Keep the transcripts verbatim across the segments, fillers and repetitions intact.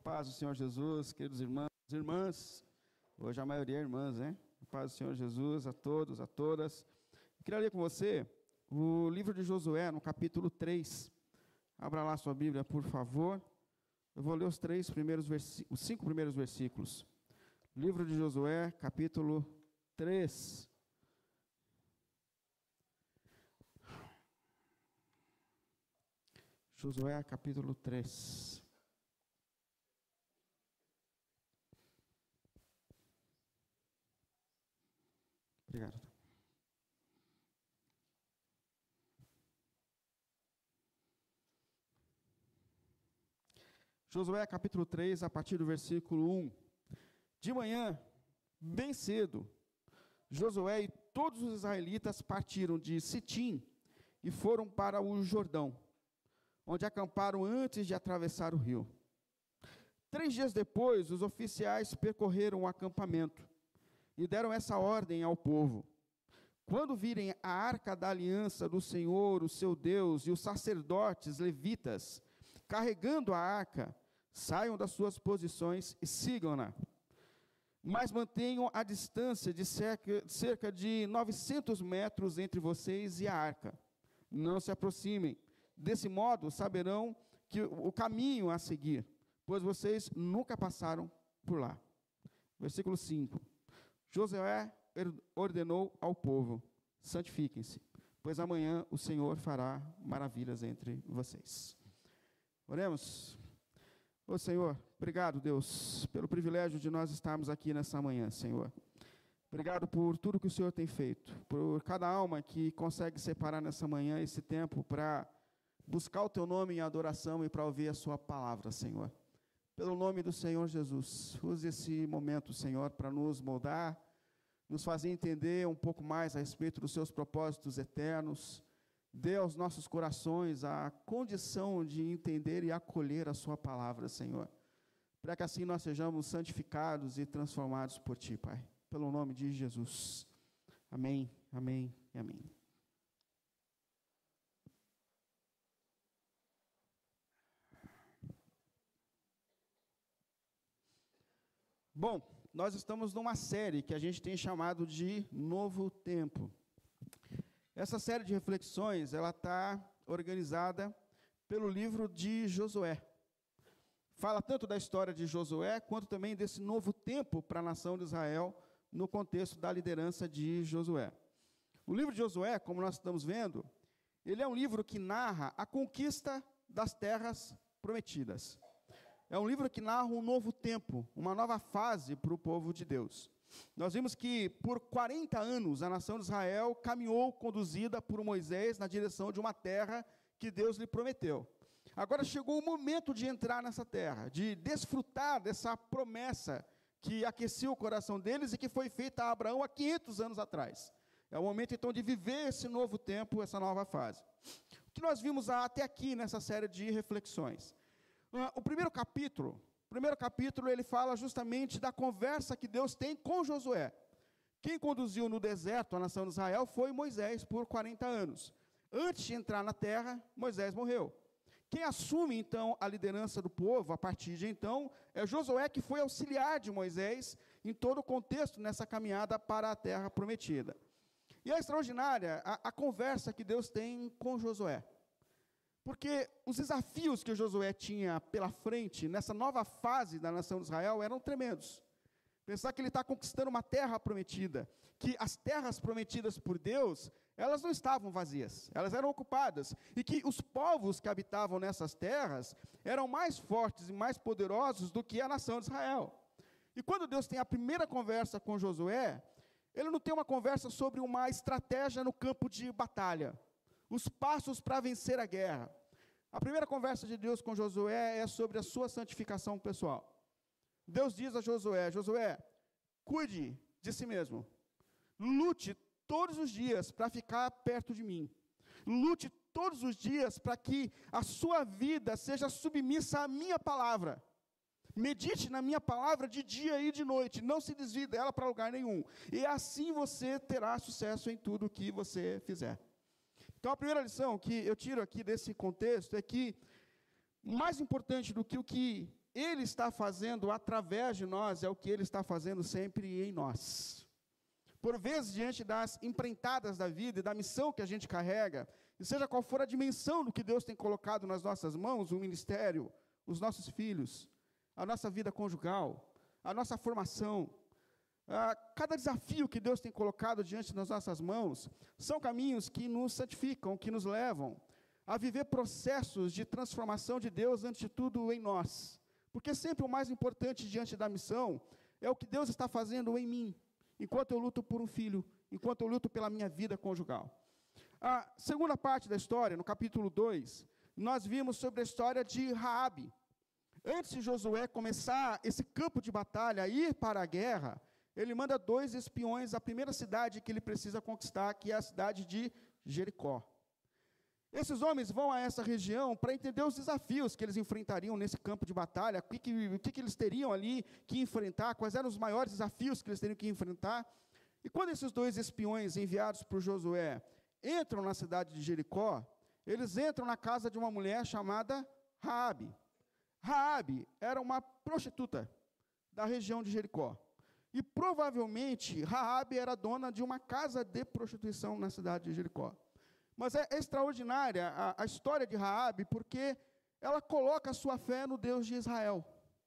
Paz do Senhor Jesus, queridos irmãos e irmãs, hoje a maioria é irmãs, né? Paz do Senhor Jesus a todos, a todas. Eu queria ler com você o livro de Josué, no capítulo três. Abra lá sua Bíblia, por favor. Eu vou ler os três primeiros versículos, os cinco primeiros versículos. Livro de Josué, capítulo três. Josué, capítulo três. Obrigado. Josué, capítulo três, a partir do versículo um. De manhã, bem cedo, Josué e todos os israelitas partiram de Sitim e foram para o Jordão, onde acamparam antes de atravessar o rio. Três dias depois, os oficiais percorreram o acampamento e deram essa ordem ao povo: quando virem a arca da aliança do Senhor, o seu Deus, e os sacerdotes levitas carregando a arca, saiam das suas posições e sigam-na. Mas mantenham a distância de cerca, cerca de novecentos metros entre vocês e a arca. Não se aproximem. Desse modo, saberão que o caminho a seguir, pois vocês nunca passaram por lá. Versículo cinco. Josué ordenou ao povo: santifiquem-se, pois amanhã o Senhor fará maravilhas entre vocês. Oremos. Ô Senhor, obrigado, Deus, pelo privilégio de nós estarmos aqui nessa manhã, Senhor. Obrigado por tudo que o Senhor tem feito, por cada alma que consegue separar nessa manhã esse tempo para buscar o Teu nome em adoração e para ouvir a Sua palavra, Senhor. Pelo nome do Senhor Jesus, use esse momento, Senhor, para nos moldar, nos fazer entender um pouco mais a respeito dos Seus propósitos eternos. Dê aos nossos corações a condição de entender e acolher a Sua palavra, Senhor, para que assim nós sejamos santificados e transformados por Ti, Pai. Pelo nome de Jesus. Amém, amém e amém. Bom, nós estamos numa série que a gente tem chamado de Novo Tempo. Essa série de reflexões, ela está organizada pelo livro de Josué. Fala tanto da história de Josué, quanto também desse novo tempo para a nação de Israel, no contexto da liderança de Josué. O livro de Josué, como nós estamos vendo, ele é um livro que narra a conquista das terras prometidas. É um livro que narra um novo tempo, uma nova fase para o povo de Deus. Nós vimos que por quarenta anos a nação de Israel caminhou conduzida por Moisés na direção de uma terra que Deus lhe prometeu. Agora chegou o momento de entrar nessa terra, de desfrutar dessa promessa que aqueceu o coração deles e que foi feita a Abraão há quinhentos anos atrás. É o momento então de viver esse novo tempo, essa nova fase. O que nós vimos até aqui nessa série de reflexões? O primeiro capítulo, o primeiro capítulo ele fala justamente da conversa que Deus tem com Josué. Quem conduziu no deserto a nação de Israel foi Moisés por quarenta anos. Antes de entrar na terra, Moisés morreu. Quem assume então a liderança do povo a partir de então é Josué, que foi auxiliar de Moisés em todo o contexto nessa caminhada para a terra prometida. E é extraordinária a, a conversa que Deus tem com Josué. Porque os desafios que Josué tinha pela frente, nessa nova fase da nação de Israel, eram tremendos. Pensar que ele está conquistando uma terra prometida, que as terras prometidas por Deus, elas não estavam vazias, elas eram ocupadas, e que os povos que habitavam nessas terras eram mais fortes e mais poderosos do que a nação de Israel. E quando Deus tem a primeira conversa com Josué, ele não tem uma conversa sobre uma estratégia no campo de batalha, os passos para vencer a guerra. A primeira conversa de Deus com Josué é sobre a sua santificação pessoal. Deus diz a Josué: Josué, cuide de si mesmo. Lute todos os dias para ficar perto de mim. Lute todos os dias para que a sua vida seja submissa à minha palavra. Medite na minha palavra de dia e de noite. Não se desvie dela para lugar nenhum. E assim você terá sucesso em tudo que você fizer. Então, a primeira lição que eu tiro aqui desse contexto é que, mais importante do que o que Ele está fazendo através de nós é o que Ele está fazendo sempre em nós. Por vezes, diante das empreitadas da vida e da missão que a gente carrega, e seja qual for a dimensão do que Deus tem colocado nas nossas mãos, o ministério, os nossos filhos, a nossa vida conjugal, a nossa formação, a cada desafio que Deus tem colocado diante das nossas mãos, são caminhos que nos santificam, que nos levam a viver processos de transformação de Deus, antes de tudo, em nós. Porque sempre o mais importante diante da missão é o que Deus está fazendo em mim, enquanto eu luto por um filho, enquanto eu luto pela minha vida conjugal. A segunda parte da história, no capítulo dois, nós vimos sobre a história de Raabe. Antes de Josué começar esse campo de batalha, ir para a guerra, ele manda dois espiões à primeira cidade que ele precisa conquistar, que é a cidade de Jericó. Esses homens vão a essa região para entender os desafios que eles enfrentariam nesse campo de batalha, o que, que, o que, que eles teriam ali que enfrentar, quais eram os maiores desafios que eles teriam que enfrentar. E quando esses dois espiões enviados por Josué entram na cidade de Jericó, eles entram na casa de uma mulher chamada Raabe. Raabe era uma prostituta da região de Jericó. E provavelmente Raabe era dona de uma casa de prostituição na cidade de Jericó. Mas é extraordinária a, a história de Raabe, porque ela coloca a sua fé no Deus de Israel.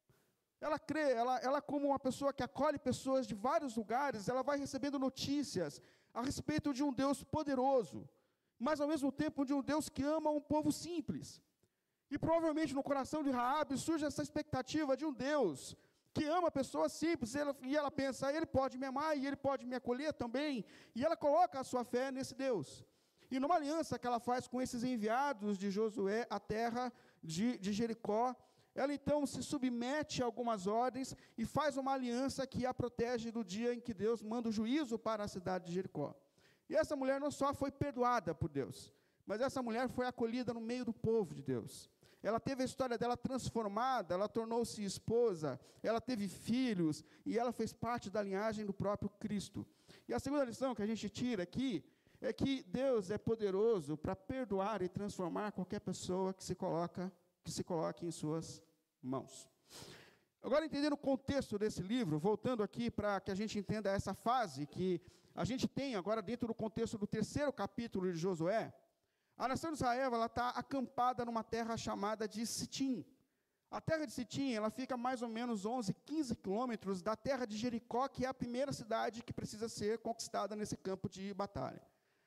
Ela crê, ela, ela como uma pessoa que acolhe pessoas de vários lugares, ela vai recebendo notícias a respeito de um Deus poderoso, mas ao mesmo tempo de um Deus que ama um povo simples. E provavelmente no coração de Raabe surge essa expectativa de um Deus que ama pessoas simples, e ela, e ela pensa, ele pode me amar e ele pode me acolher também, e ela coloca a sua fé nesse Deus. E numa aliança que ela faz com esses enviados de Josué à terra de, de Jericó, ela então se submete a algumas ordens e faz uma aliança que a protege do dia em que Deus manda o juízo para a cidade de Jericó. E essa mulher não só foi perdoada por Deus, mas essa mulher foi acolhida no meio do povo de Deus. Ela teve a história dela transformada, ela tornou-se esposa, ela teve filhos, e ela fez parte da linhagem do próprio Cristo. E a segunda lição que a gente tira aqui é que Deus é poderoso para perdoar e transformar qualquer pessoa que se coloca, que se coloque em suas mãos. Agora, entendendo o contexto desse livro, voltando aqui para que a gente entenda essa fase que a gente tem agora dentro do contexto do terceiro capítulo de Josué, a nação de Israel está acampada numa terra chamada de Sitim. A terra de Sitim, ela fica mais ou menos onze, quinze quilômetros da terra de Jericó, que é a primeira cidade que precisa ser conquistada nesse campo de batalha.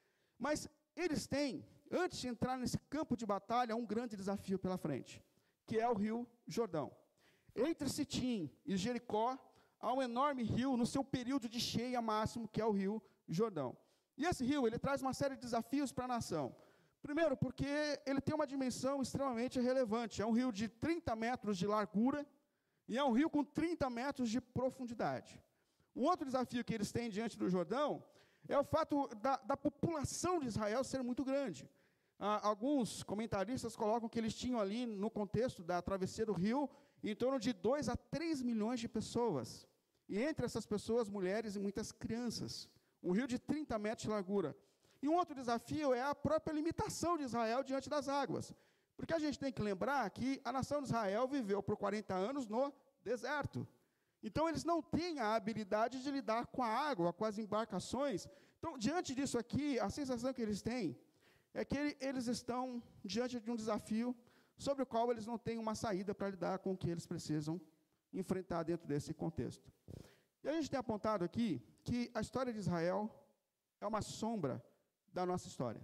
Mas eles têm, antes de entrar nesse campo de batalha, um grande desafio pela frente, que é o rio Jordão. Entre Sitim e Jericó, há um enorme rio no seu período de cheia máximo, que é o rio Jordão. E esse rio, ele traz uma série de desafios para a nação. Primeiro, porque ele tem uma dimensão extremamente relevante. É um rio de trinta metros de largura e é um rio com trinta metros de profundidade. Um outro desafio que eles têm diante do Jordão é o fato da, da população de Israel ser muito grande. Ah, alguns comentaristas colocam que eles tinham ali, no contexto da travessia do rio, em torno de dois a três milhões de pessoas. E entre essas pessoas, mulheres e muitas crianças. Um rio de trinta metros de largura. E um outro desafio é a própria limitação de Israel diante das águas. Porque a gente tem que lembrar que a nação de Israel viveu por quarenta anos no deserto. Então, eles não têm a habilidade de lidar com a água, com as embarcações. Então, diante disso aqui, a sensação que eles têm é que eles estão diante de um desafio sobre o qual eles não têm uma saída para lidar com o que eles precisam enfrentar dentro desse contexto. E a gente tem apontado aqui que a história de Israel é uma sombra da nossa história.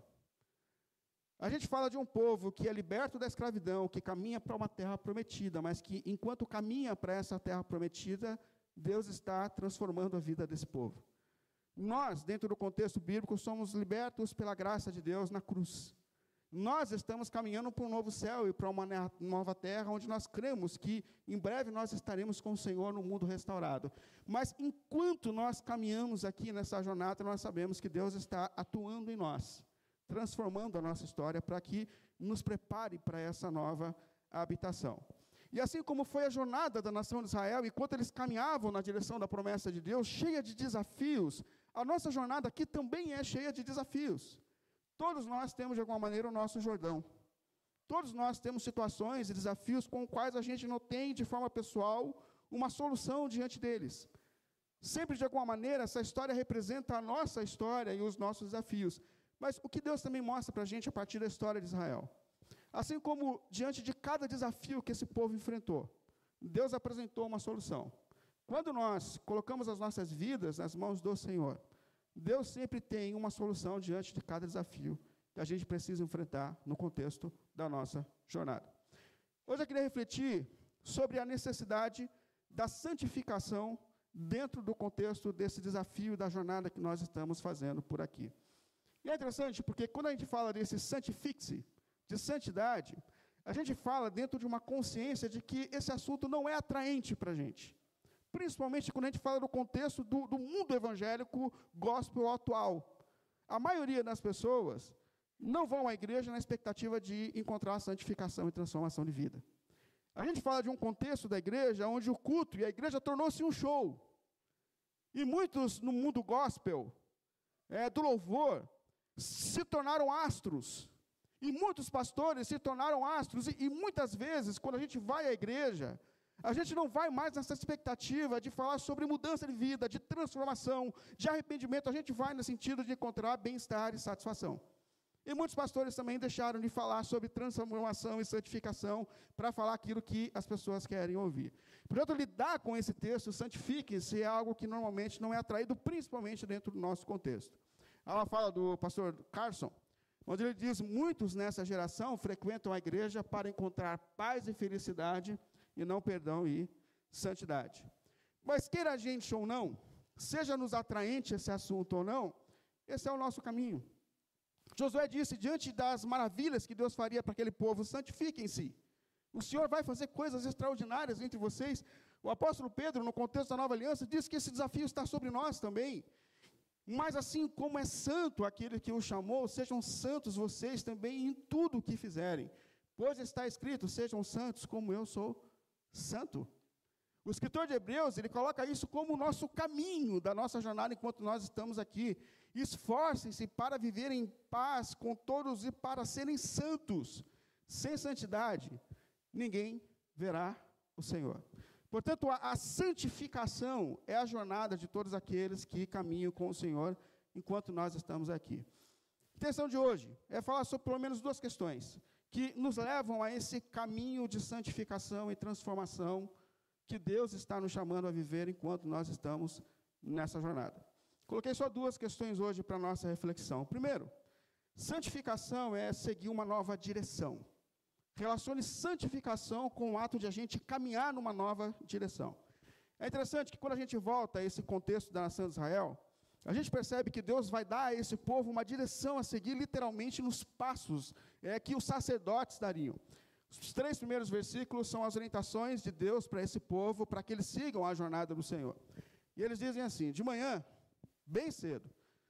A gente fala de um povo que é liberto da escravidão, que caminha para uma terra prometida, mas que, enquanto caminha para essa terra prometida, Deus está transformando a vida desse povo. Nós, dentro do contexto bíblico, somos libertos pela graça de Deus na cruz. Nós estamos caminhando para um novo céu e para uma nova terra, onde nós cremos que, em breve, nós estaremos com o Senhor no mundo restaurado. Mas, enquanto nós caminhamos aqui nessa jornada, nós sabemos que Deus está atuando em nós, transformando a nossa história para que nos prepare para essa nova habitação. E assim como foi a jornada da nação de Israel, enquanto eles caminhavam na direção da promessa de Deus, cheia de desafios, a nossa jornada aqui também é cheia de desafios. Todos nós temos, de alguma maneira, o nosso Jordão. Todos nós temos situações e desafios com os quais a gente não tem, de forma pessoal, uma solução diante deles. Sempre, de alguma maneira, essa história representa a nossa história e os nossos desafios. Mas o que Deus também mostra para a gente a partir da história de Israel? Assim como, diante de cada desafio que esse povo enfrentou, Deus apresentou uma solução. Quando nós colocamos as nossas vidas nas mãos do Senhor, Deus sempre tem uma solução diante de cada desafio que a gente precisa enfrentar no contexto da nossa jornada. Hoje eu queria refletir sobre a necessidade da santificação dentro do contexto desse desafio da jornada que nós estamos fazendo por aqui. E é interessante porque quando a gente fala desse santifique-se, de santidade, a gente fala dentro de uma consciência de que esse assunto não é atraente para a gente. Principalmente quando a gente fala do contexto do, do mundo evangélico gospel atual. A maioria das pessoas não vão à igreja na expectativa de encontrar santificação e transformação de vida. A gente fala de um contexto da igreja onde o culto e a igreja tornou-se um show. E muitos no mundo gospel, é, do louvor, se tornaram astros. E muitos pastores se tornaram astros. E, e muitas vezes, quando a gente vai à igreja, a gente não vai mais nessa expectativa de falar sobre mudança de vida, de transformação, de arrependimento. A gente vai no sentido de encontrar bem-estar e satisfação. E muitos pastores também deixaram de falar sobre transformação e santificação para falar aquilo que as pessoas querem ouvir. Portanto, lidar com esse texto, santifiquem-se, é algo que normalmente não é atraído, principalmente dentro do nosso contexto. Ela fala do pastor Carson, onde ele diz, muitos nessa geração frequentam a igreja para encontrar paz e felicidade, e não perdão e santidade. Mas queira a gente ou não, seja nos atraente esse assunto ou não, esse é o nosso caminho. Josué disse, diante das maravilhas que Deus faria para aquele povo, santifiquem-se. O Senhor vai fazer coisas extraordinárias entre vocês. O apóstolo Pedro, no contexto da nova aliança, diz que esse desafio está sobre nós também. Mas assim como é santo aquele que o chamou, sejam santos vocês também em tudo o que fizerem. Pois está escrito, sejam santos como eu sou santo. O escritor de Hebreus, ele coloca isso como o nosso caminho da nossa jornada enquanto nós estamos aqui. Esforcem-se para viver em paz com todos e para serem santos. Sem santidade, ninguém verá o Senhor. Portanto, a, a santificação é a jornada de todos aqueles que caminham com o Senhor enquanto nós estamos aqui. A intenção de hoje é falar sobre pelo menos duas questões que nos levam a esse caminho de santificação e transformação que Deus está nos chamando a viver enquanto nós estamos nessa jornada. Coloquei só duas questões hoje para a nossa reflexão. Primeiro, santificação é seguir uma nova direção. Relacione santificação com o ato de a gente caminhar numa nova direção. É interessante que quando a gente volta a esse contexto da nação de Israel, a gente percebe que Deus vai dar a esse povo uma direção a seguir literalmente nos passos é, que os sacerdotes dariam. Os três primeiros versículos são as orientações de Deus para esse povo, para que eles sigam a jornada do Senhor. E eles dizem assim, de manhã, bem cedo,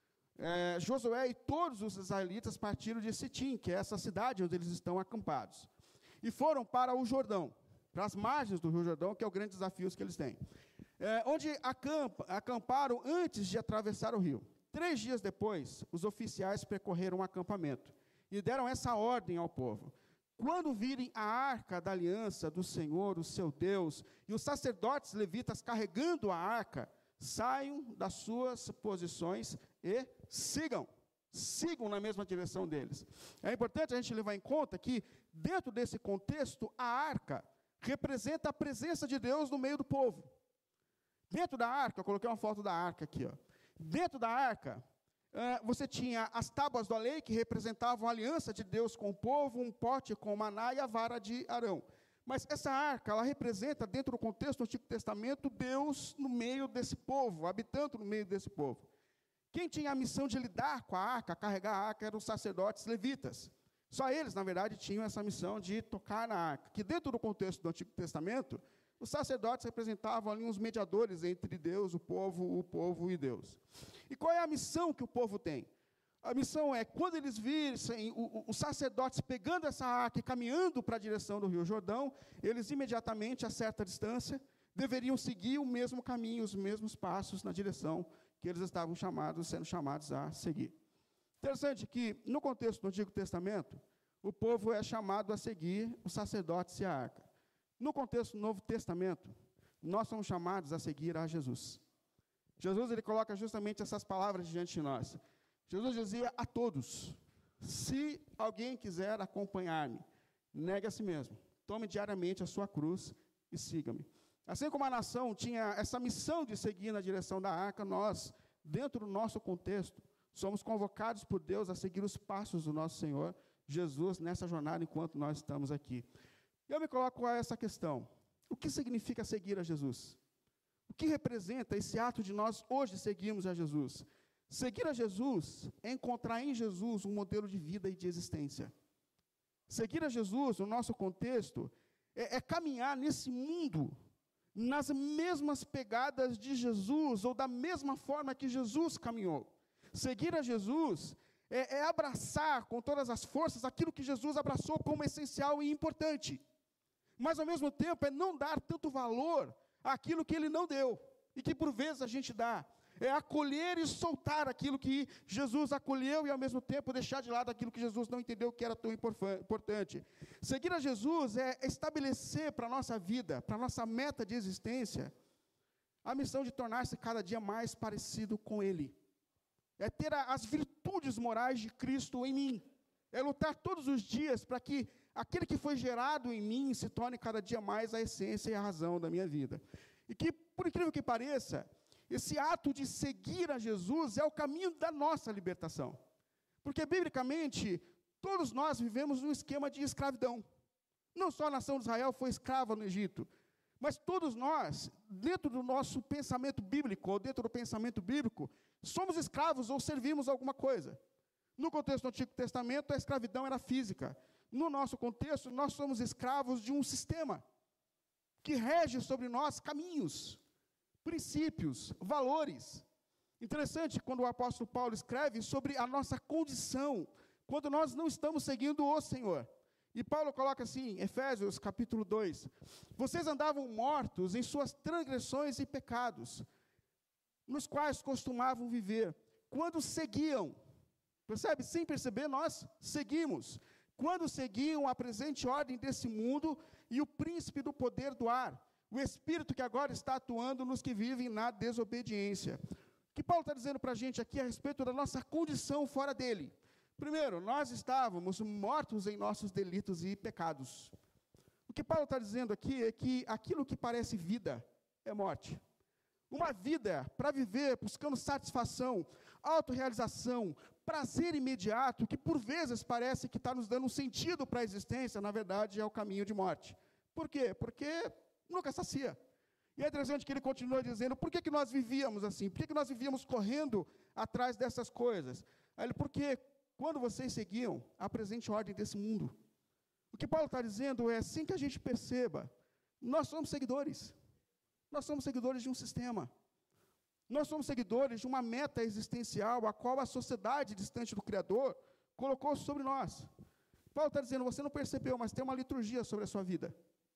é, Josué e todos os israelitas partiram de Sitim, que é essa cidade onde eles estão acampados, e foram para o Jordão, para as margens do Rio Jordão, que é o grande desafio que eles têm, é, onde acampa, acamparam antes de atravessar o rio. Três dias depois, os oficiais percorreram o acampamento e deram essa ordem ao povo. Quando virem a arca da aliança do Senhor, o seu Deus, e os sacerdotes levitas carregando a arca, saiam das suas posições e sigam, sigam na mesma direção deles. É importante a gente levar em conta que, dentro desse contexto, a arca representa a presença de Deus no meio do povo. Dentro da arca, eu coloquei uma foto da arca aqui, ó. Dentro da arca, uh, você tinha as tábuas da lei, que representavam a aliança de Deus com o povo, um pote com maná e a vara de Arão. Mas essa arca, ela representa, dentro do contexto do Antigo Testamento, Deus no meio desse povo, habitando no meio desse povo. Quem tinha a missão de lidar com a arca, carregar a arca, eram os sacerdotes levitas. Só eles, na verdade, tinham essa missão de tocar na arca. Que dentro do contexto do Antigo Testamento, os sacerdotes representavam ali uns mediadores entre Deus, o povo, o povo e Deus. E qual é a missão que o povo tem? A missão é, quando eles virem os sacerdotes pegando essa arca e caminhando para a direção do Rio Jordão, eles imediatamente, a certa distância, deveriam seguir o mesmo caminho, os mesmos passos na direção que eles estavam chamados, sendo chamados a seguir. Interessante que, no contexto do Antigo Testamento, o povo é chamado a seguir os sacerdotes e a arca. No contexto do Novo Testamento, nós somos chamados a seguir a Jesus. Jesus, ele coloca justamente essas palavras diante de nós. Jesus dizia a todos: se alguém quiser acompanhar-me, negue a si mesmo, tome diariamente a sua cruz e siga-me. Assim como a nação tinha essa missão de seguir na direção da arca, nós, dentro do nosso contexto, somos convocados por Deus a seguir os passos do nosso Senhor Jesus nessa jornada enquanto nós estamos aqui. Eu me coloco a essa questão: o que significa seguir a Jesus? O que representa esse ato de nós hoje seguirmos a Jesus? Seguir a Jesus é encontrar em Jesus um modelo de vida e de existência. Seguir a Jesus, no nosso contexto, é, é caminhar nesse mundo nas mesmas pegadas de Jesus, ou da mesma forma que Jesus caminhou. Seguir a Jesus é, é abraçar com todas as forças aquilo que Jesus abraçou como essencial e importante. Mas, ao mesmo tempo, é não dar tanto valor àquilo que Ele não deu, e que, por vezes, a gente dá. É acolher e soltar aquilo que Jesus acolheu e, ao mesmo tempo, deixar de lado aquilo que Jesus não entendeu que era tão importante. Seguir a Jesus é estabelecer para a nossa vida, para a nossa meta de existência, a missão de tornar-se cada dia mais parecido com Ele. É ter a, as virtudes morais de Cristo em mim. É lutar todos os dias para que aquele que foi gerado em mim se torne cada dia mais a essência e a razão da minha vida. E que, por incrível que pareça, esse ato de seguir a Jesus é o caminho da nossa libertação. Porque, biblicamente, todos nós vivemos num esquema de escravidão. Não só a nação de Israel foi escrava no Egito, mas todos nós, dentro do nosso pensamento bíblico, ou dentro do pensamento bíblico, somos escravos ou servimos alguma coisa. No contexto do Antigo Testamento, a escravidão era física. No nosso contexto, nós somos escravos de um sistema que rege sobre nós caminhos, princípios, valores. Interessante quando o apóstolo Paulo escreve sobre a nossa condição, quando nós não estamos seguindo o Senhor. E Paulo coloca assim, Efésios capítulo dois, vocês andavam mortos em suas transgressões e pecados, nos quais costumavam viver, quando seguiam, percebe? Sem perceber, nós seguimos, quando seguiam a presente ordem desse mundo e o príncipe do poder do ar, o Espírito que agora está atuando nos que vivem na desobediência. O que Paulo está dizendo para a gente aqui a respeito da nossa condição fora dele? Primeiro, nós estávamos mortos em nossos delitos e pecados. O que Paulo está dizendo aqui é que aquilo que parece vida é morte. Uma vida para viver buscando satisfação, autorrealização, prazer imediato, que por vezes parece que está nos dando um sentido para a existência, na verdade é o caminho de morte. Por quê? Porque nunca sacia. E é interessante que ele continua dizendo, por que, que nós vivíamos assim? Por que, que nós vivíamos correndo atrás dessas coisas? Aí ele, porque quando vocês seguiam a presente ordem desse mundo, o que Paulo está dizendo é, assim que a gente perceba, nós somos seguidores. Nós somos seguidores de um sistema. Nós somos seguidores de uma meta existencial, a qual a sociedade distante do Criador colocou sobre nós. Paulo está dizendo, você não percebeu, mas tem uma liturgia sobre a sua vida.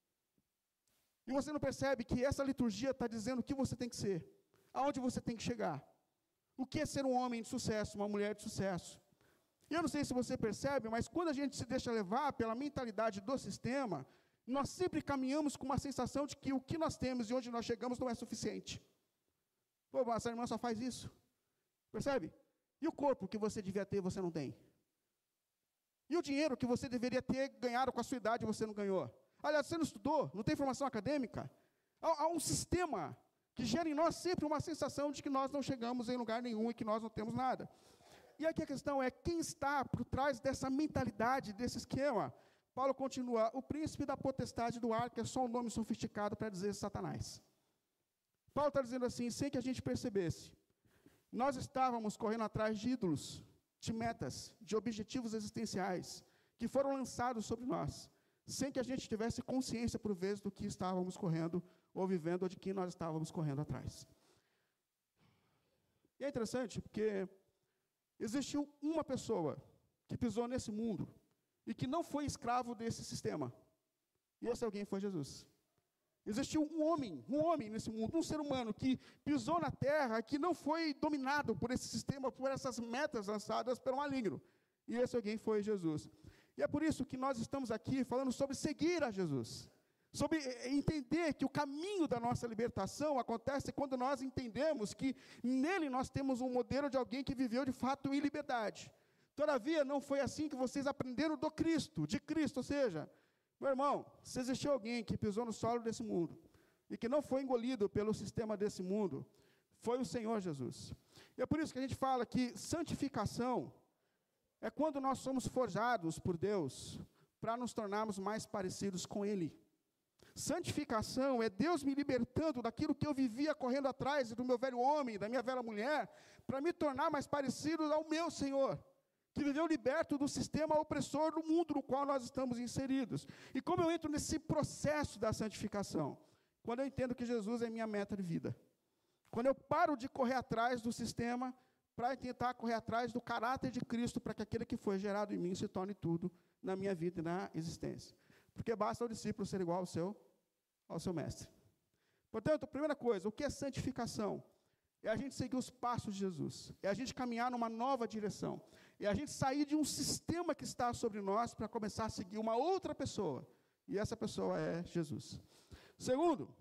E você não percebe que essa liturgia está dizendo o que você tem que ser, aonde você tem que chegar. O que é ser um homem de sucesso, uma mulher de sucesso. E eu não sei se você percebe, mas quando a gente se deixa levar pela mentalidade do sistema, nós sempre caminhamos com uma sensação de que o que nós temos e onde nós chegamos não é suficiente. Pô, mas essa irmã só faz isso. Percebe? E o corpo que você devia ter, você não tem. E o dinheiro que você deveria ter ganhado com a sua idade, você não ganhou. Aliás, você não estudou, não tem formação acadêmica. Há, há um sistema que gera em nós sempre uma sensação de que nós não chegamos em lugar nenhum e que nós não temos nada. E aqui a questão é, quem está por trás dessa mentalidade, desse esquema? Paulo continua, o príncipe da potestade do ar, que é só um nome sofisticado para dizer Satanás. Paulo está dizendo assim, sem que a gente percebesse, nós estávamos correndo atrás de ídolos, de metas, de objetivos existenciais, que foram lançados sobre nós, sem que a gente tivesse consciência, por vezes, do que estávamos correndo, ou vivendo, ou de que nós estávamos correndo atrás. E é interessante, porque existiu uma pessoa que pisou nesse mundo, e que não foi escravo desse sistema. E esse alguém foi Jesus. Existiu um homem, um homem nesse mundo, um ser humano que pisou na terra, que não foi dominado por esse sistema, por essas metas lançadas pelo maligno. E esse alguém foi Jesus. E é por isso que nós estamos aqui falando sobre seguir a Jesus. Sobre entender que o caminho da nossa libertação acontece quando nós entendemos que nele nós temos um modelo de alguém que viveu de fato em liberdade. Todavia, não foi assim que vocês aprenderam do Cristo, de Cristo, ou seja, meu irmão, se existiu alguém que pisou no solo desse mundo, e que não foi engolido pelo sistema desse mundo, foi o Senhor Jesus. E é por isso que a gente fala que santificação é quando nós somos forjados por Deus, para nos tornarmos mais parecidos com Ele. Santificação é Deus me libertando daquilo que eu vivia correndo atrás do meu velho homem, da minha velha mulher, para me tornar mais parecido ao meu Senhor, que viveu liberto do sistema opressor do mundo no qual nós estamos inseridos. E como eu entro nesse processo da santificação? Quando eu entendo que Jesus é minha meta de vida. Quando eu paro de correr atrás do sistema, para tentar correr atrás do caráter de Cristo, para que aquele que foi gerado em mim se torne tudo na minha vida e na existência. Porque basta o discípulo ser igual ao seu, ao seu mestre. Portanto, a primeira coisa, o que é santificação? É a gente seguir os passos de Jesus. É a gente caminhar numa nova direção. É a gente sair de um sistema que está sobre nós para começar a seguir uma outra pessoa. E essa pessoa é Jesus. Segundo,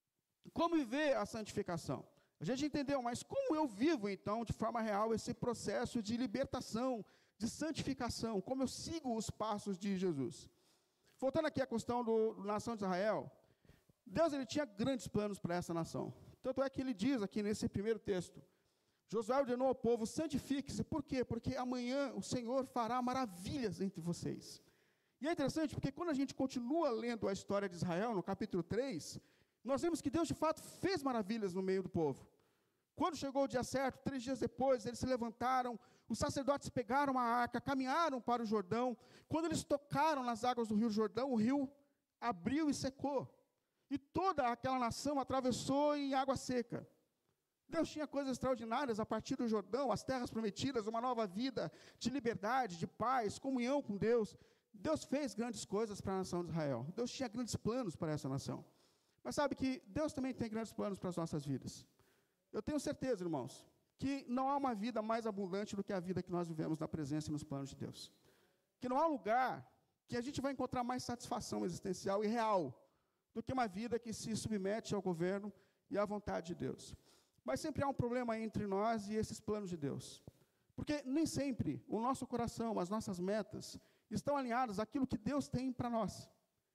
como viver a santificação? A gente entendeu, mas como eu vivo, então, de forma real, esse processo de libertação, de santificação? Como eu sigo os passos de Jesus? Voltando aqui à questão do, da nação de Israel, Deus ele tinha grandes planos para essa nação. Tanto é que ele diz aqui nesse primeiro texto, Josué ordenou ao povo, santifique-se. Por quê? Porque amanhã o Senhor fará maravilhas entre vocês. E é interessante porque quando a gente continua lendo a história de Israel, no capítulo três, nós vemos que Deus de fato fez maravilhas no meio do povo. Quando chegou o dia certo, três dias depois, eles se levantaram, os sacerdotes pegaram a arca, caminharam para o Jordão. Quando eles tocaram nas águas do rio Jordão, o rio abriu e secou. E toda aquela nação atravessou em água seca. Deus tinha coisas extraordinárias a partir do Jordão, as terras prometidas, uma nova vida de liberdade, de paz, comunhão com Deus. Deus fez grandes coisas para a nação de Israel. Deus tinha grandes planos para essa nação. Mas sabe que Deus também tem grandes planos para as nossas vidas. Eu tenho certeza, irmãos, que não há uma vida mais abundante do que a vida que nós vivemos na presença e nos planos de Deus. Que não há lugar que a gente vai encontrar mais satisfação existencial e real do que uma vida que se submete ao governo e à vontade de Deus. Mas sempre há um problema entre nós e esses planos de Deus. Porque nem sempre o nosso coração, as nossas metas, estão alinhadas àquilo que Deus tem para nós.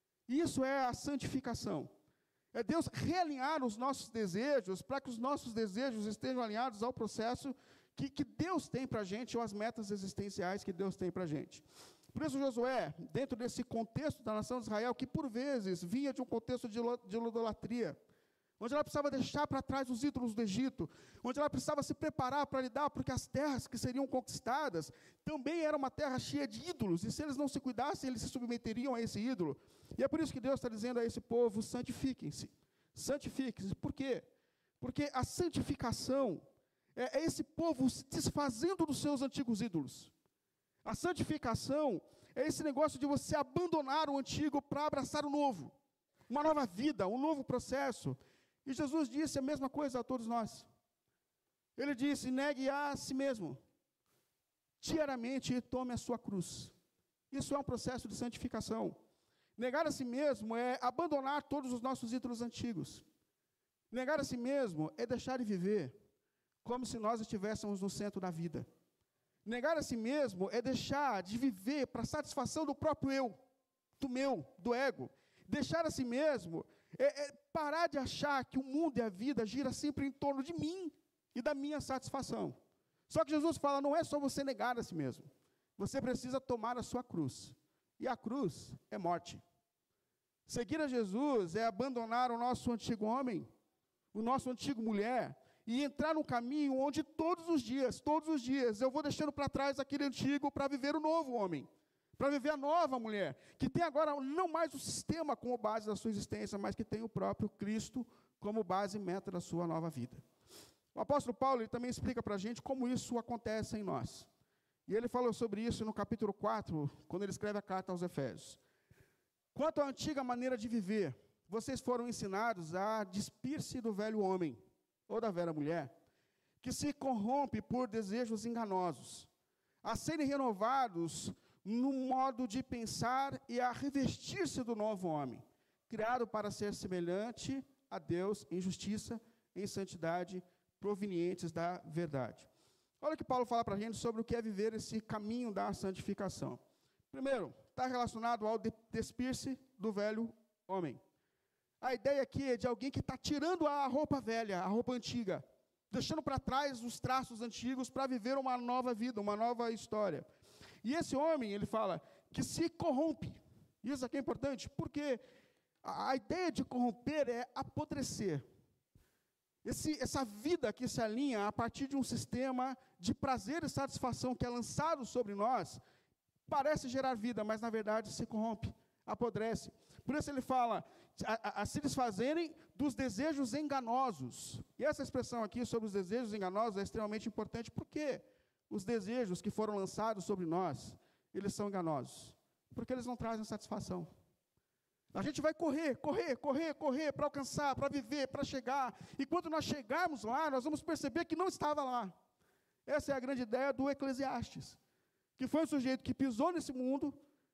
E isso é a santificação. É Deus realinhar os nossos desejos para que os nossos desejos estejam alinhados ao processo que, que Deus tem para a gente ou às metas existenciais que Deus tem para a gente. Por isso, Josué, dentro desse contexto da nação de Israel, que por vezes vinha de um contexto de idolatria, onde ela precisava deixar para trás os ídolos do Egito, onde ela precisava se preparar para lidar, porque as terras que seriam conquistadas também era uma terra cheia de ídolos, e se eles não se cuidassem, eles se submeteriam a esse ídolo. E é por isso que Deus está dizendo a esse povo, santifiquem-se, santifiquem-se. Por quê? Porque a santificação é, é esse povo se desfazendo dos seus antigos ídolos. A santificação é esse negócio de você abandonar o antigo para abraçar o novo, uma nova vida, um novo processo. E Jesus disse a mesma coisa a todos nós. Ele disse, negue a si mesmo, diariamente e tome a sua cruz. Isso é um processo de santificação. Negar a si mesmo é abandonar todos os nossos ídolos antigos. Negar a si mesmo é deixar de viver como se nós estivéssemos no centro da vida. Negar a si mesmo é deixar de viver para a satisfação do próprio eu, do meu, do ego. Deixar a si mesmo é, é parar de achar que o mundo e a vida gira sempre em torno de mim e da minha satisfação. Só que Jesus fala, não é só você negar a si mesmo. Você precisa tomar a sua cruz. E a cruz é morte. Seguir a Jesus é abandonar o nosso antigo homem, o nosso antigo mulher, e entrar num caminho onde todos os dias, todos os dias, eu vou deixando para trás aquele antigo para viver o novo homem, para viver a nova mulher, que tem agora não mais o sistema como base da sua existência, mas que tem o próprio Cristo como base e meta da sua nova vida. O apóstolo Paulo ele também explica para a gente como isso acontece em nós. E ele falou sobre isso no capítulo quatro, quando ele escreve a carta aos Efésios. Quanto à antiga maneira de viver, vocês foram ensinados a despir-se do velho homem, ou da velha mulher, que se corrompe por desejos enganosos, a serem renovados no modo de pensar e a revestir-se do novo homem, criado para ser semelhante a Deus em justiça, em santidade, provenientes da verdade. Olha o que Paulo fala para a gente sobre o que é viver esse caminho da santificação. Primeiro, está relacionado ao despir-se do velho homem. A ideia aqui é de alguém que está tirando a roupa velha, a roupa antiga, deixando para trás os traços antigos para viver uma nova vida, uma nova história. E esse homem, ele fala, que se corrompe. Isso aqui é importante, porque a, a ideia de corromper é apodrecer. Esse, essa vida que se alinha a partir de um sistema de prazer e satisfação que é lançado sobre nós, parece gerar vida, mas na verdade se corrompe, apodrece. Por isso ele fala, a, a, a se desfazerem dos desejos enganosos. E essa expressão aqui sobre os desejos enganosos é extremamente importante, porque os desejos que foram lançados sobre nós, eles são enganosos, porque eles não trazem satisfação. A gente vai correr, correr, correr, correr para alcançar, para viver, para chegar. E quando nós chegarmos lá, nós vamos perceber que não estava lá. Essa é a grande ideia do Eclesiastes, que foi um sujeito que pisou nesse mundo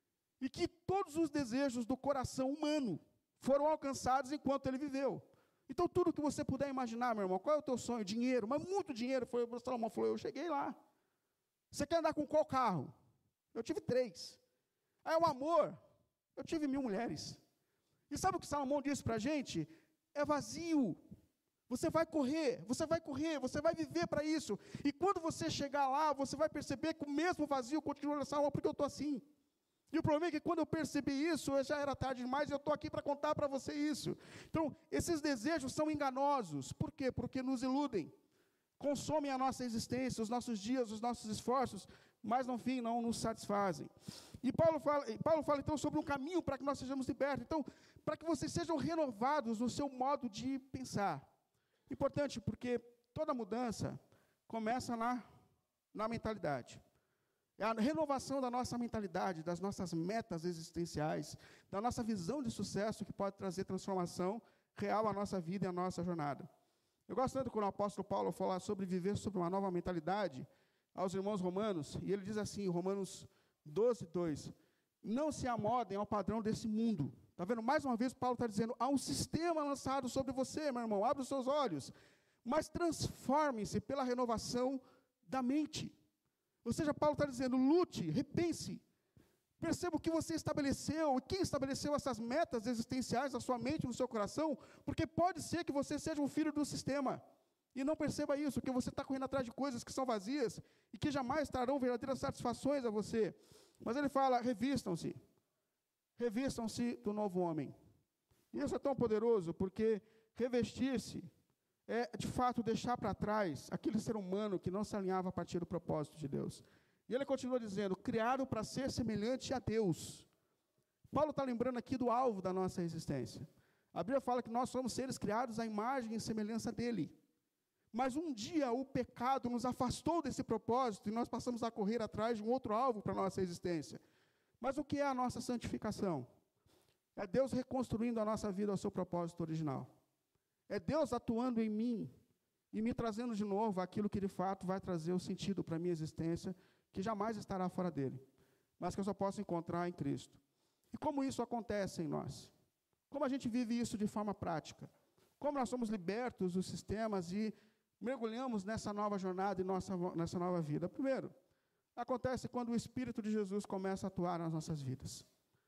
e que todos os desejos do coração humano foram alcançados enquanto ele viveu. Então, tudo que você puder imaginar, meu irmão, qual é o teu sonho? Dinheiro, mas muito dinheiro. Foi, o Salomão falou, eu cheguei lá. Você quer andar com qual carro? Eu tive três. Ah, é o amor? Eu tive mil mulheres. E sabe o que Salomão disse para a gente? É vazio. Você vai correr, você vai correr, você vai viver para isso. E quando você chegar lá, você vai perceber que o mesmo vazio continua nessa alma, porque eu estou assim. E o problema é que quando eu percebi isso, já era tarde demais, e eu estou aqui para contar para você isso. Então, esses desejos são enganosos. Por quê? Porque nos iludem. Consomem a nossa existência, os nossos dias, os nossos esforços, mas no fim não nos satisfazem. E Paulo fala, Paulo fala então sobre um caminho para que nós sejamos libertos. Então, para que vocês sejam renovados no seu modo de pensar. Importante, porque toda mudança começa na, na mentalidade. É a renovação da nossa mentalidade, das nossas metas existenciais, da nossa visão de sucesso que pode trazer transformação real à nossa vida e à nossa jornada. Eu gosto tanto quando o apóstolo Paulo fala sobre viver sobre uma nova mentalidade aos irmãos romanos, e ele diz assim, Romanos doze, dois, não se amodem ao padrão desse mundo. Está vendo? Mais uma vez, Paulo está dizendo, há um sistema lançado sobre você, meu irmão, abre os seus olhos, mas transformem-se pela renovação da mente. Ou seja, Paulo está dizendo, lute, repense, perceba o que você estabeleceu, e quem estabeleceu essas metas existenciais na sua mente, no seu coração, porque pode ser que você seja um filho do sistema, e não perceba isso, que você está correndo atrás de coisas que são vazias, e que jamais trarão verdadeiras satisfações a você. Mas ele fala, revistam-se, revistam-se do novo homem. E isso é tão poderoso, porque revestir-se é, de fato, deixar para trás aquele ser humano que não se alinhava a partir do propósito de Deus. E ele continua dizendo, criado para ser semelhante a Deus. Paulo está lembrando aqui do alvo da nossa existência. A Bíblia fala que nós somos seres criados à imagem e semelhança dele. Mas um dia o pecado nos afastou desse propósito e nós passamos a correr atrás de um outro alvo para a nossa existência. Mas o que é a nossa santificação? É Deus reconstruindo a nossa vida ao seu propósito original. É Deus atuando em mim e me trazendo de novo aquilo que de fato vai trazer o sentido para a minha existência, que jamais estará fora dele, mas que eu só posso encontrar em Cristo. E como isso acontece em nós? Como a gente vive isso de forma prática? Como nós somos libertos dos sistemas e mergulhamos nessa nova jornada e nossa, nessa nova vida? Primeiro, acontece quando o Espírito de Jesus começa a atuar nas nossas vidas.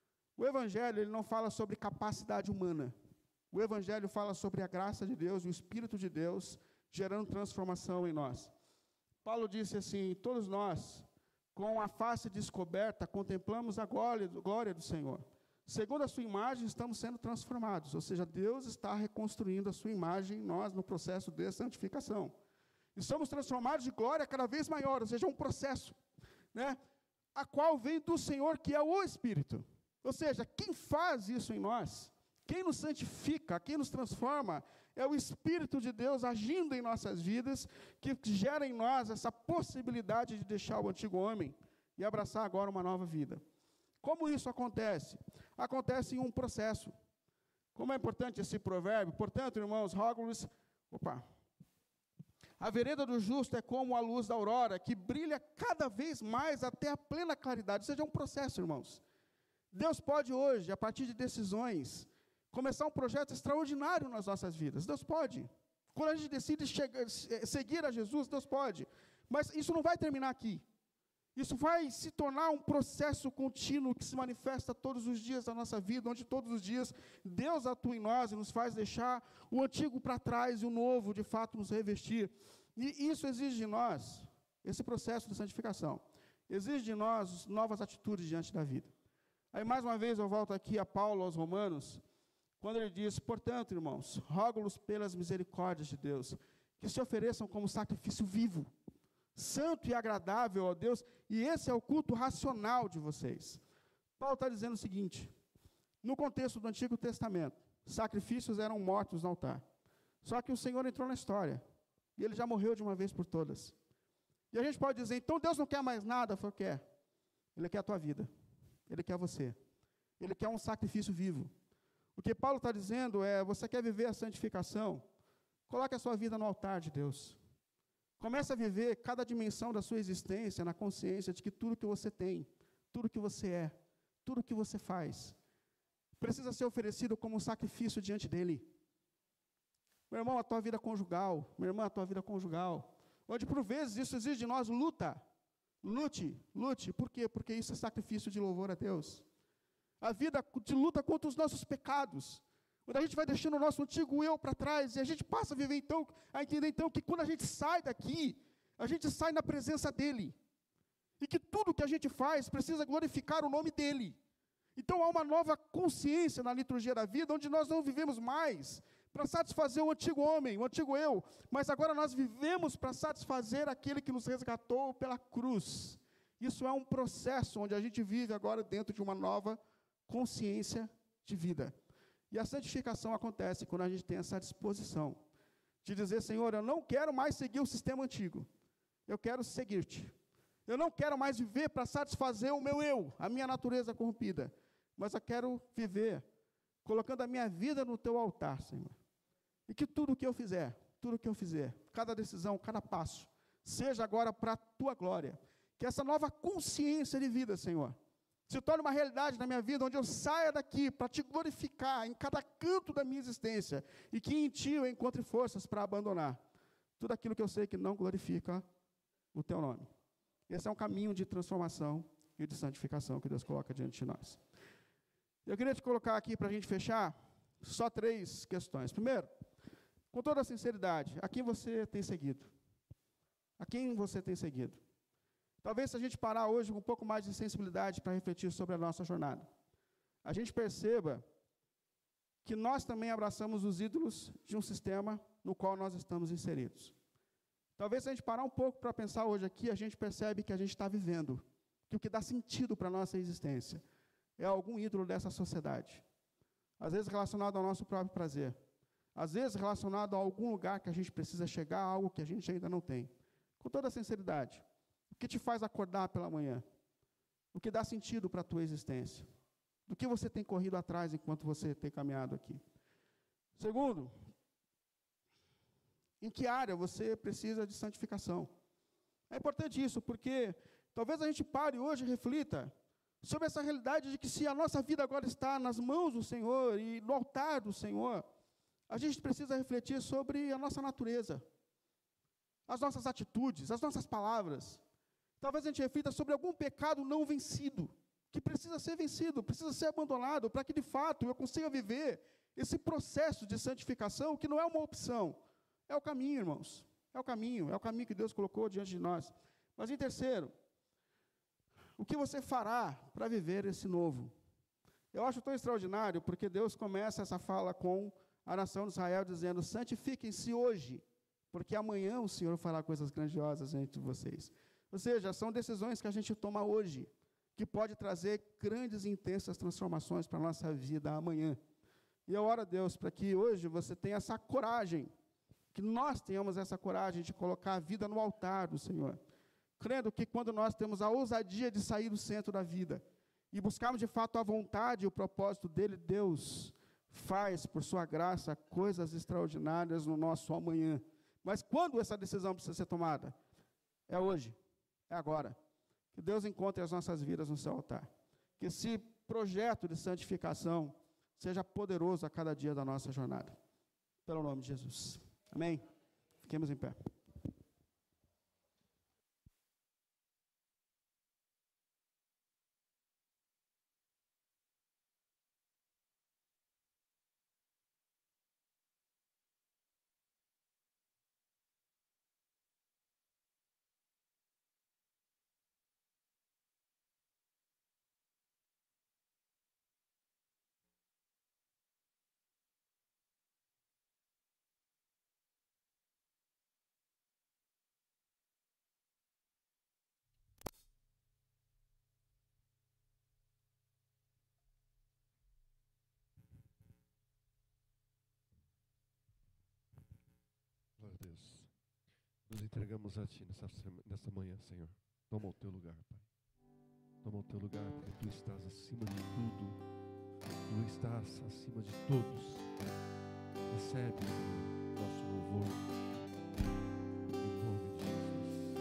O Evangelho, ele não fala sobre capacidade humana. O Evangelho fala sobre a graça de Deus, o Espírito de Deus, gerando transformação em nós. Paulo disse assim, todos nós, com a face descoberta, contemplamos a glória, glória do Senhor. Segundo a sua imagem, estamos sendo transformados, ou seja, Deus está reconstruindo a sua imagem em nós no processo de santificação. E somos transformados de glória cada vez maior, ou seja, um processo, né, a qual vem do Senhor, que é o Espírito. Ou seja, quem faz isso em nós, quem nos santifica, quem nos transforma, é o Espírito de Deus agindo em nossas vidas, que gera em nós essa possibilidade de deixar o antigo homem e abraçar agora uma nova vida. Como isso acontece? Acontece em um processo. Como é importante esse provérbio, portanto, irmãos, rogo-lhes, opa, A vereda do justo é como a luz da aurora, que brilha cada vez mais até a plena claridade. Ou seja, é um processo, irmãos. Deus pode hoje, a partir de decisões, começar um projeto extraordinário nas nossas vidas. Deus pode. Quando a gente decide chegar, seguir a Jesus, Deus pode. Mas isso não vai terminar aqui. Isso vai se tornar um processo contínuo que se manifesta todos os dias da nossa vida, onde todos os dias Deus atua em nós e nos faz deixar o antigo para trás e o novo, de fato, nos revestir. E isso exige de nós, esse processo de santificação, exige de nós novas atitudes diante da vida. Aí, mais uma vez, eu volto aqui a Paulo, aos Romanos, quando ele diz: portanto, irmãos, rogo-los pelas misericórdias de Deus, que se ofereçam como sacrifício vivo, santo e agradável a Deus, e esse é o culto racional de vocês. Paulo está dizendo o seguinte: no contexto do Antigo Testamento, sacrifícios eram mortos no altar. Só que o Senhor entrou na história, e Ele já morreu de uma vez por todas. E a gente pode dizer: então Deus não quer mais nada? Eu falo: quer. Ele quer a tua vida, Ele quer você, Ele quer um sacrifício vivo. O que Paulo está dizendo é: você quer viver a santificação? Coloque a sua vida no altar de Deus. Comece a viver cada dimensão da sua existência na consciência de que tudo que você tem, tudo que você é, tudo que você faz, precisa ser oferecido como um sacrifício diante dEle. Meu irmão, a tua vida conjugal, minha irmã, a tua vida conjugal, onde por vezes isso exige de nós luta, lute, lute. Por quê? Porque isso é sacrifício de louvor a Deus. A vida de luta contra os nossos pecados, quando a gente vai deixando o nosso antigo eu para trás, e a gente passa a viver então, a entender então que quando a gente sai daqui, a gente sai na presença dEle, e que tudo que a gente faz precisa glorificar o nome dEle. Então há uma nova consciência na liturgia da vida, onde nós não vivemos mais para satisfazer o antigo homem, o antigo eu, mas agora nós vivemos para satisfazer aquele que nos resgatou pela cruz. Isso é um processo onde a gente vive agora dentro de uma nova consciência de vida. E a santificação acontece quando a gente tem essa disposição de dizer: Senhor, eu não quero mais seguir o sistema antigo, eu quero seguir-te. Eu não quero mais viver para satisfazer o meu eu, a minha natureza corrompida, mas eu quero viver colocando a minha vida no teu altar, Senhor. E que tudo que eu fizer, tudo que eu fizer, cada decisão, cada passo, seja agora para a tua glória. Que essa nova consciência de vida, Senhor, se torne uma realidade na minha vida, onde eu saia daqui para te glorificar em cada canto da minha existência, e que em ti eu encontre forças para abandonar tudo aquilo que eu sei que não glorifica o teu nome. Esse é um caminho de transformação e de santificação que Deus coloca diante de nós. Eu queria te colocar aqui, para a gente fechar, só três questões. Primeiro, com toda a sinceridade, a quem você tem seguido? A quem você tem seguido? Talvez se a gente parar hoje com um pouco mais de sensibilidade para refletir sobre a nossa jornada, a gente perceba que nós também abraçamos os ídolos de um sistema no qual nós estamos inseridos. Talvez se a gente parar um pouco para pensar hoje aqui, a gente percebe que a gente está vivendo, que o que dá sentido para a nossa existência é algum ídolo dessa sociedade. Às vezes relacionado ao nosso próprio prazer. Às vezes relacionado a algum lugar que a gente precisa chegar, a algo que a gente ainda não tem. Com toda a sinceridade, o que te faz acordar pela manhã? O que dá sentido para a tua existência? Do que você tem corrido atrás enquanto você tem caminhado aqui? Segundo, em que área você precisa de santificação? É importante isso, porque talvez a gente pare hoje e reflita sobre essa realidade de que se a nossa vida agora está nas mãos do Senhor e no altar do Senhor, a gente precisa refletir sobre a nossa natureza, as nossas atitudes, as nossas palavras. Talvez a gente reflita sobre algum pecado não vencido, que precisa ser vencido, precisa ser abandonado, para que de fato eu consiga viver esse processo de santificação, que não é uma opção, é o caminho, irmãos, é o caminho, é o caminho que Deus colocou diante de nós. Mas em terceiro, o que você fará para viver esse novo? Eu acho tão extraordinário, porque Deus começa essa fala com a nação de Israel, dizendo: santifiquem-se hoje, porque amanhã o Senhor fará coisas grandiosas entre vocês. Ou seja, são decisões que a gente toma hoje, que pode trazer grandes e intensas transformações para a nossa vida amanhã. E eu oro a Deus para que hoje você tenha essa coragem, que nós tenhamos essa coragem de colocar a vida no altar do Senhor, crendo que quando nós temos a ousadia de sair do centro da vida e buscarmos de fato a vontade e o propósito dEle, Deus faz, por sua graça, coisas extraordinárias no nosso amanhã, Mas quando essa decisão precisa ser tomada? É hoje, é agora. Que Deus encontre as nossas vidas no seu altar. Que esse projeto de santificação seja poderoso a cada dia da nossa jornada. Pelo nome de Jesus. Amém? Fiquemos em pé. Glória a Deus. Nos entregamos a Ti nessa, nessa manhã, Senhor. Toma o Teu lugar, Pai. Toma o Teu lugar, porque Tu estás acima de tudo. Tu estás acima de todos. Recebe, Senhor, nosso louvor. Em nome de Jesus.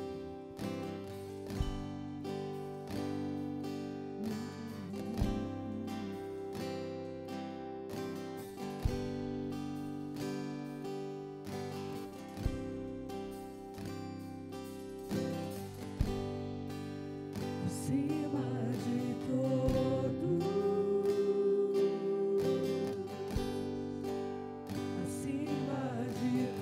Acima de todos, acima de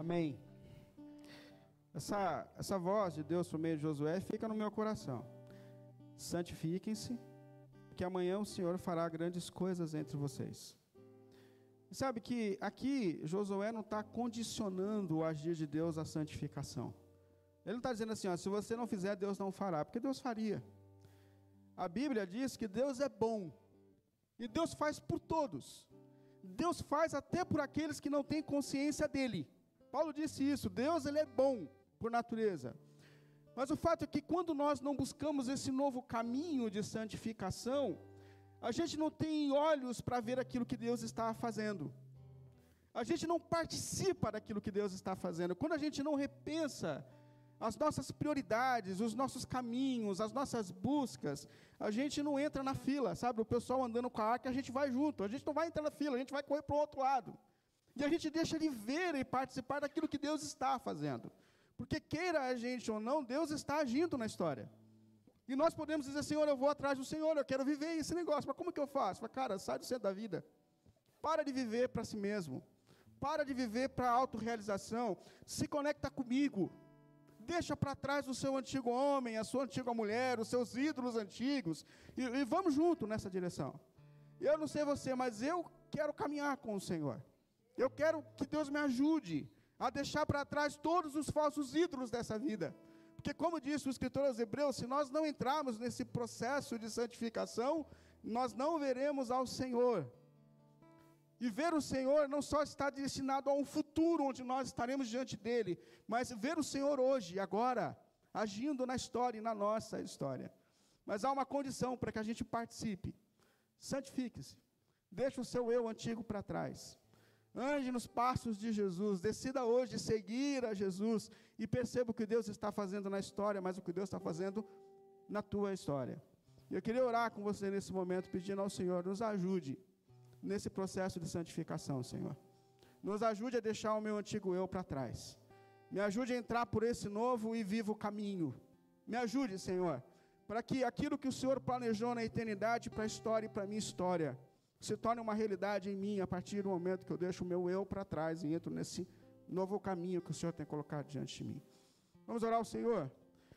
Amém. Essa, essa voz de Deus por meio de Josué fica no meu coração. Santifiquem-se, que amanhã o Senhor fará grandes coisas entre vocês. E sabe que aqui Josué não está condicionando o agir de Deus à santificação. Ele não está dizendo assim, ó, se você não fizer, Deus não fará, porque Deus faria. A Bíblia diz que Deus é bom, e Deus faz por todos. Deus faz até por aqueles que não têm consciência dele. Paulo disse isso, Deus ele é bom por natureza. Mas o fato é que quando nós não buscamos esse novo caminho de santificação, a gente não tem olhos para ver aquilo que Deus está fazendo. A gente não participa daquilo que Deus está fazendo. Quando a gente não repensa as nossas prioridades, os nossos caminhos, as nossas buscas, a gente não entra na fila, sabe? O pessoal andando com a arca, a gente vai junto. A gente não vai entrar na fila, a gente vai correr para o outro lado. E a gente deixa de ver e participar daquilo que Deus está fazendo. Porque queira a gente ou não, Deus está agindo na história. E nós podemos dizer, Senhor, eu vou atrás do Senhor, eu quero viver esse negócio. Mas como que eu faço? Fala, cara, sai do centro da vida. Para de viver para si mesmo. Para de viver para a autorrealização. Se conecta comigo. Deixa para trás o seu antigo homem, a sua antiga mulher, os seus ídolos antigos. E, e vamos junto nessa direção. Eu não sei você, mas eu quero caminhar com o Senhor. Eu quero que Deus me ajude a deixar para trás todos os falsos ídolos dessa vida. Porque como disse o escritor aos Hebreus, se nós não entrarmos nesse processo de santificação, nós não veremos ao Senhor. E ver o Senhor não só está destinado a um futuro onde nós estaremos diante dele, mas ver o Senhor hoje, agora, agindo na história e na nossa história. Mas há uma condição para que a gente participe. Santifique-se. Deixe o seu eu antigo para trás. Ande nos passos de Jesus, decida hoje seguir a Jesus e perceba o que Deus está fazendo na história, mas o que Deus está fazendo na tua história. E eu queria orar com você nesse momento, pedindo ao Senhor, nos ajude nesse processo de santificação, Senhor. Nos ajude a deixar o meu antigo eu para trás. Me ajude a entrar por esse novo e vivo caminho. Me ajude, Senhor, para que aquilo que o Senhor planejou na eternidade para a história e para a minha história se torne uma realidade em mim a partir do momento que eu deixo o meu eu para trás e entro nesse novo caminho que o Senhor tem colocado diante de mim. Vamos orar ao Senhor?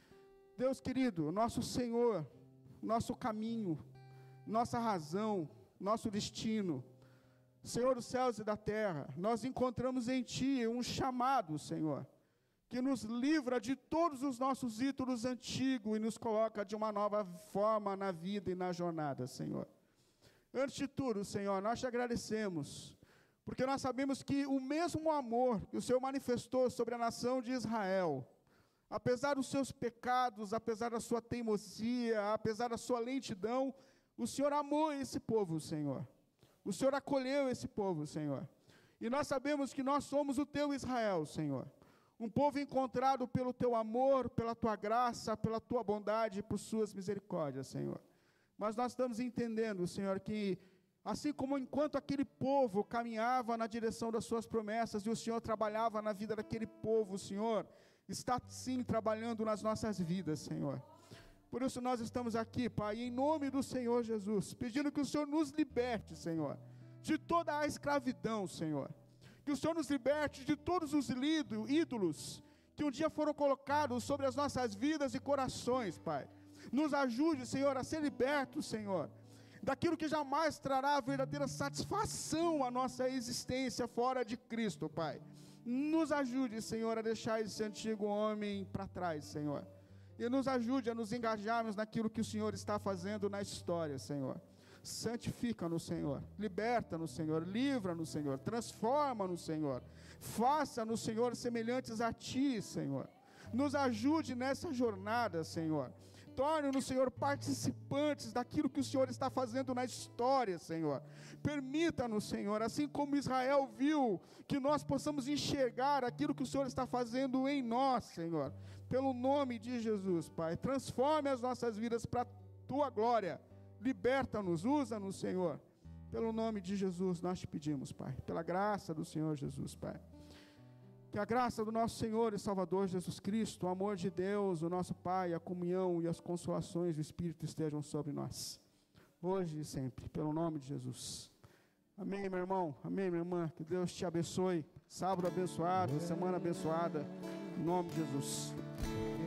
Deus querido, nosso Senhor, nosso caminho, nossa razão, nosso destino, Senhor dos céus e da terra, nós encontramos em Ti um chamado, Senhor, que nos livra de todos os nossos ídolos antigos e nos coloca de uma nova forma na vida e na jornada, Senhor. Antes de tudo, Senhor, nós te agradecemos, porque nós sabemos que o mesmo amor que o Senhor manifestou sobre a nação de Israel, apesar dos seus pecados, apesar da sua teimosia, apesar da sua lentidão, o Senhor amou esse povo, Senhor. O Senhor acolheu esse povo, Senhor. E nós sabemos que nós somos o teu Israel, Senhor. Um povo encontrado pelo teu amor, pela tua graça, pela tua bondade e por suas misericórdias, Senhor. Mas nós estamos entendendo, Senhor, que assim como enquanto aquele povo caminhava na direção das suas promessas e o Senhor trabalhava na vida daquele povo, o Senhor está sim trabalhando nas nossas vidas, Senhor. Por isso nós estamos aqui, Pai, em nome do Senhor Jesus, pedindo que o Senhor nos liberte, Senhor, de toda a escravidão, Senhor. Que o Senhor nos liberte de todos os ídolos que um dia foram colocados sobre as nossas vidas e corações, Pai. Nos ajude, Senhor, a ser libertos, Senhor, daquilo que jamais trará a verdadeira satisfação à nossa existência fora de Cristo, Pai. Nos ajude, Senhor, a deixar esse antigo homem para trás, Senhor. E nos ajude a nos engajarmos naquilo que o Senhor está fazendo na história, Senhor. Santifica-nos, Senhor. Liberta-nos, Senhor. Livra-nos, Senhor. Transforma-nos, Senhor. Faça-nos, Senhor, semelhantes a Ti, Senhor. Nos ajude nessa jornada, Senhor. Torne-nos, Senhor, participantes daquilo que o Senhor está fazendo na história, Senhor. Permita-nos, Senhor, assim como Israel viu, que nós possamos enxergar aquilo que o Senhor está fazendo em nós, Senhor. Pelo nome de Jesus, Pai. Transforme as nossas vidas para a Tua glória. Liberta-nos, usa-nos, Senhor. Pelo nome de Jesus nós te pedimos, Pai. Pela graça do Senhor Jesus, Pai. Que a graça do nosso Senhor e Salvador Jesus Cristo, o amor de Deus, o nosso Pai, a comunhão e as consolações do Espírito estejam sobre nós, hoje e sempre, pelo nome de Jesus. Amém, meu irmão. Amém, minha irmã. Que Deus te abençoe. Sábado abençoado, semana abençoada. Em nome de Jesus.